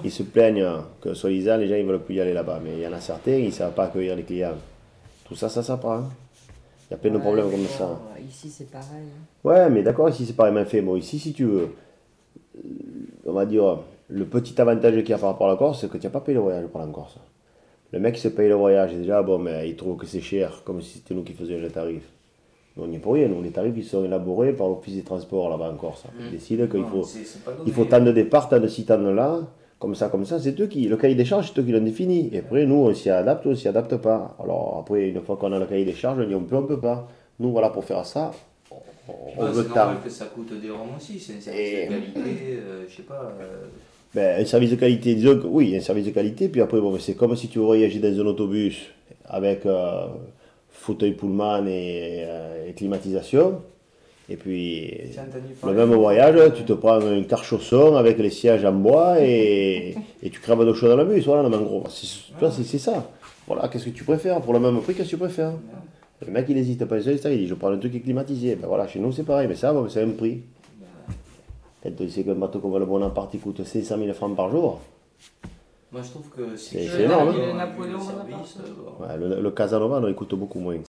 ils se plaignent que soi-disant les gens ils veulent plus y aller là-bas. Mais il y en a certains, ils ne savent pas accueillir les clients. Tout ça, ça s'apprend. Il y a plein de Ouais, problèmes mais comme ça. bon, ici c'est pareil, hein. Ouais, mais d'accord, ici c'est pareil fait. Bon, ici, si tu veux, on va dire, le petit avantage qu'il y a par rapport à la Corse, c'est que tu n'as pas payé le voyage pour la Corse. Le mec il se paye le voyage, et déjà, bon, mais il trouve que c'est cher, comme si c'était nous qui faisions le tarif. Nous, on n'y est pour rien, nous, les tarifs ils sont élaborés par l'Office des Transports là-bas en Corse. Ils décident qu'il Non, faut, c'est pas il faut donné. tant de départ, tant de ci, tant de là, comme ça, c'est eux qui, le cahier des charges, c'est eux qui l'ont défini. Et après, nous, on s'y adapte ou on s'y adapte pas. Alors, après, une fois qu'on a le cahier des charges, on dit on peut pas. Nous, voilà, pour faire ça, Je sais on pas, veut c'est tant. normal que ça coûte des ronds aussi. C'est un service de Et qualité, je sais pas. ben, un service de qualité, disons que oui, un service de qualité, puis après, bon, c'est comme si tu voyageais dans un autobus avec fauteuil Pullman et climatisation. Et puis, J'ai entendu le parler même d'une fois voyage, tu que. te prends un car-chausson avec les sièges en bois et tu crèves d'eau chaude dans le bus. Voilà, non, mais en gros, tu vois, Ah, c'est ça. Voilà, qu'est-ce que tu préfères? Pour le même prix, qu'est-ce que tu préfères? non. Le mec, il hésite pas, il dit, je prends un truc qui est climatisé. Ben voilà, chez nous, c'est pareil, mais ça, bon, c'est un prix. Bah, Quand tu sais qu'un bateau comme le Bonaparte, il coûte 500 000 francs par jour, moi je trouve que C'est cher, énorme, Le le Napoléon service, Bonaparte. bon. ouais, le Casanova, non, il coûte beaucoup moins.